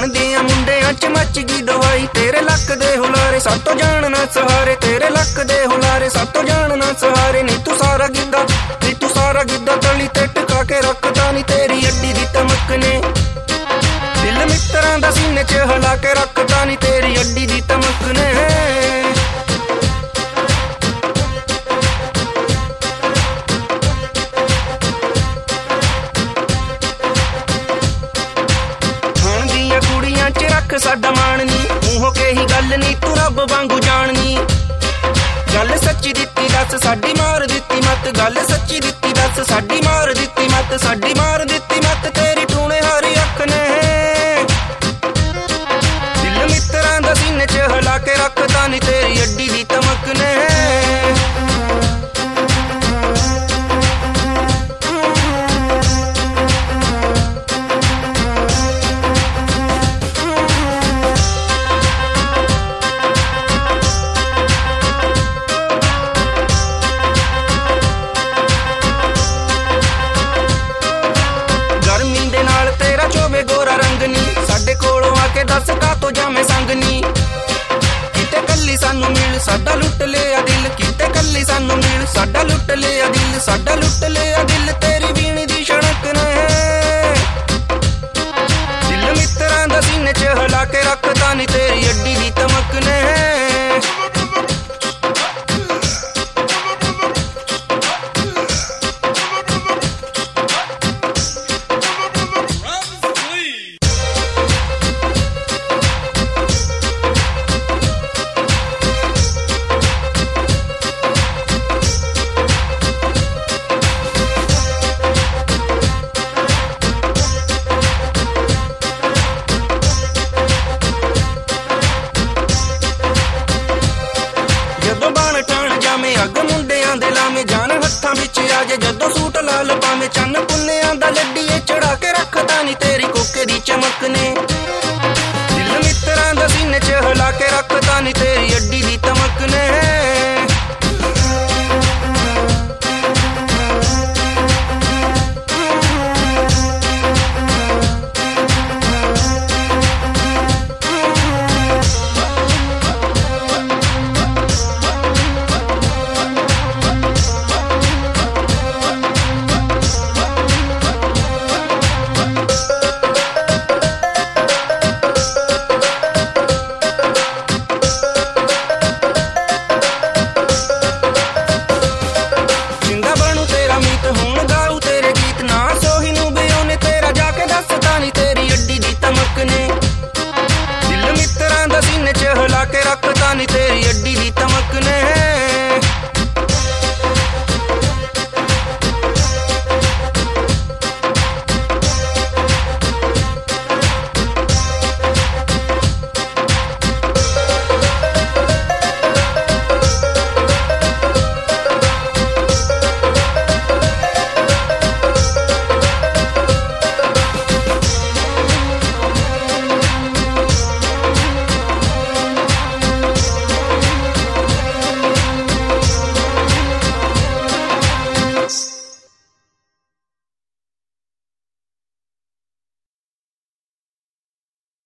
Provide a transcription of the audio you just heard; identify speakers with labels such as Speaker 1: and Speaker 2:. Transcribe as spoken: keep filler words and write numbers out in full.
Speaker 1: ਥਣ ਦੀਆਂ ਮੁੰਡਿਆਂ ਚ ਮੱਚ ਗਈ ਦਵਾਈ, ਤੇਰੇ ਲੱਕ ਦੇ ਹੁਲਾਰੇ ਸਾਤੋਂ ਜਾਣ ਨਾ ਸਹਾਰੇ, ਤੇਰੇ ਲੱਕ ਦੇ ਹੁਲਾਰੇ ਸਾਤੋਂ ਜਾਣ ਨਾ ਸਹਾਰੇ। ਨੀ ਤੂੰ ਸਾਰਾ ਗਿੱਧਾ ਨੀ ਤੂੰ ਸਾਰਾ ਗਿੱਧਾ ਤਲੀ ਤੇ ਟਿਕਾ ਕੇ ਰੱਖਦਾ, ਨੀ ਤੇਰੀ ਅੱਡੀ ਦੀ ਧਮਕ ਨੇ ਦਿਲ ਮਿੱਤਰਾਂ ਦਾ ਸੀਨੇ ਚ ਹਿਲਾ ਕੇ ਰੱਖਦਾ, ਨੀ ਤੇਰੀ ਅੱਡੀ ਦੀ ਧਮਕ ਨੇ। ਹੁਣ ਦੀਆਂ ਕੁੜੀਆਂ ਚ ਰੱਖ ਸਾਡਾ ਮਾਣ ਨੀ, ਮੂੰਹੋਂ ਕਹੀ ਗੱਲ ਨੀ ਤੂੰ ਰੱਬ ਵਾਂਗੂ ਜਾਣਨੀ, ਗੱਲ ਸੱਚੀ ਦਿੱਤੀ ਦੱਸ ਸਾਡੀ ਮਾਰ ਦਿੱਤੀ ਮੱਤ, ਗੱਲ ਸੱਚੀ ਦਿੱਤੀ ਦੱਸ ਸਾਡੀ ਮਾਰ ਦਿੱਤੀ ਮੱਤ, ਸਾਡੀ ਮਾਰ ਦਿੱਤੀ ਮੱਤ ਤੇਰੀ ਟੂਣੇ ਹਾਰੀ ਅੱਖ ਨੇ। ਦਿਲ ਮਿੱਤਰਾਂ ਦਾ ਸੀਨੇ ਚ ਹਿਲਾ ਕੇ ਰੱਖਦਾ, ਨੀ ਤੇਰੀ ਅੱਡੀ ਦੀ ਧਮਕ ਨੇ। ਗੋਰਾ ਰੰਗ ਨੀ ਸਾਡੇ ਕੋਲੋਂ ਆ ਕੇ ਦੱਸ ਕਾਤੋਂ ਜਾਵੇਂ ਸੰਗ ਨੀ, ਕਿਤੇ ਕੱਲੀ ਸਾਨੂੰ ਮਿਲ ਸਾਡਾ ਲੁੱਟ ਲਿਆ ਦਿਲ, ਕਿਤੇ ਕੱਲੀ ਸਾਨੂੰ ਮਿਲ ਸਾਡਾ ਲੁੱਟ ਲਿਆ ਦਿਲ, ਸਾਡਾ ਲੁੱਟ ਲਿਆ ਦਿਲ ਤੇਰੀ ਵੀਣੀ ਦੀ ਛਣਕ ਨੇ। ਦਿਲ ਮਿੱਤਰਾਂ ਦਾ ਸੀਨੇ ਚ ਹਿਲਾ ਕੇ ਰੱਖਦਾ, ਨੀ ਤੇਰੀ ਅੱਡੀ ਦੀ ਧਮਕ ਨੇ। ਜਦੋਂ ਬਾਣ ਠਾਣ ਜਾਵੇਂ ਅੱਗ ਮੁੰਡਿਆਂ ਦੇ ਲਾਵੇਂ, ਜਾਨ ਹੱਥਾਂ ਵਿੱਚ ਆ ਜੇ ਜਦੋਂ ਸੂਟ ਲਾਲ ਪਾਵੇਂ, ਚੰਨ